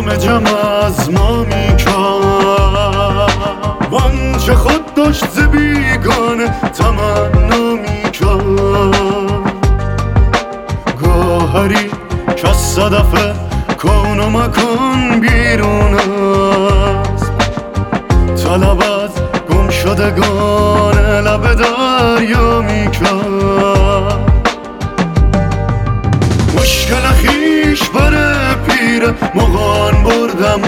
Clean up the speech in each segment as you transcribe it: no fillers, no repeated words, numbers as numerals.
جمع از ما میکرد وانچه خود داشت ز بیگانه تمنا میکرد گوهری که از صدف کون و مکان بیرون است طلب از گم شدگان لب دریا میکرد مشکل خویش بر پیر مغان بردم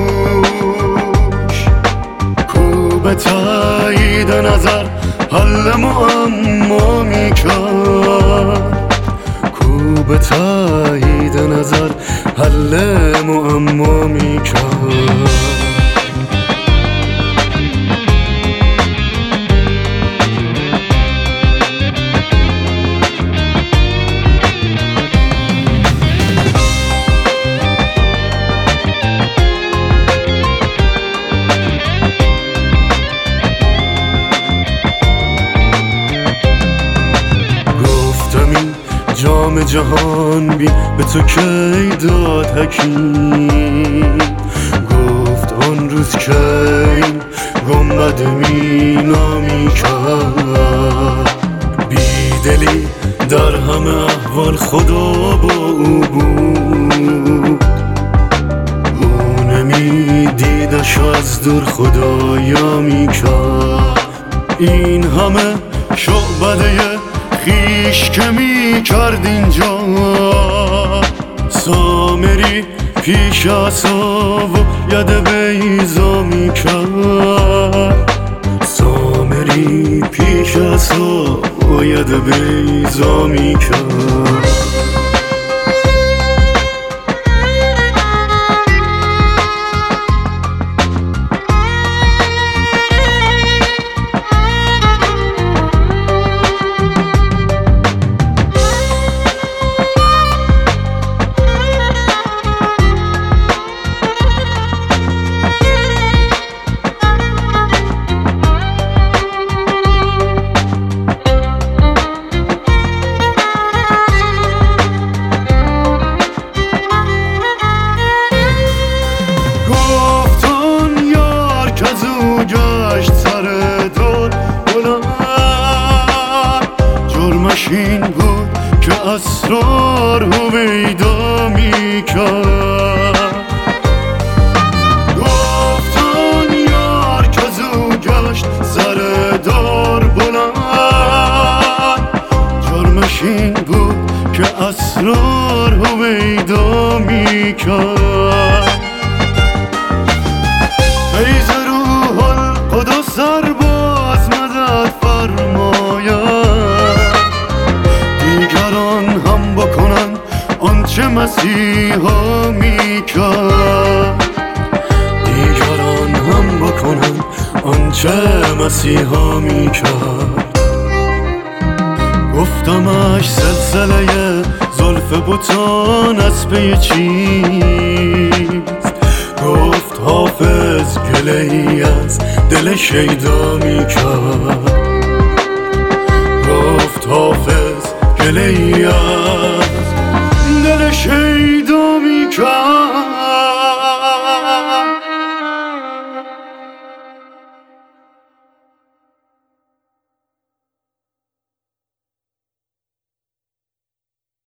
دوش کو به تایید نظر حل معما میکرد کو به تایید نظر حل معما میکرد جام جهان بی به تو کی داد حکیم گفت آن روز که این گنبد مینا میکرد بیدلی در همه احوال خدا با او بود او نمیدیدش و از دور خدایا میکرد این همه شعبده خیش که می کرد اینجا سامری پیش عصا و ید بیضا می کرد سامری پیش عصا و ید بیضا می کرد گشت سر دور بلند جرمش این بود که اسرار هویدا میکرد گفتن یار که زو گشت سر دور بلند جرمش این بود که اسرار هویدا میکرد فیض روح القدس سرباز مدد فرماید دیگران هم بکنند آنچه مسیحا میکرد دیگران هم بکنند آنچه مسیحا میکرد گفتمش سلسله زلف بتان از پی چیست گفت حافظ گله‌ای از دل شیدا میکرد گفت حافظ گله‌ای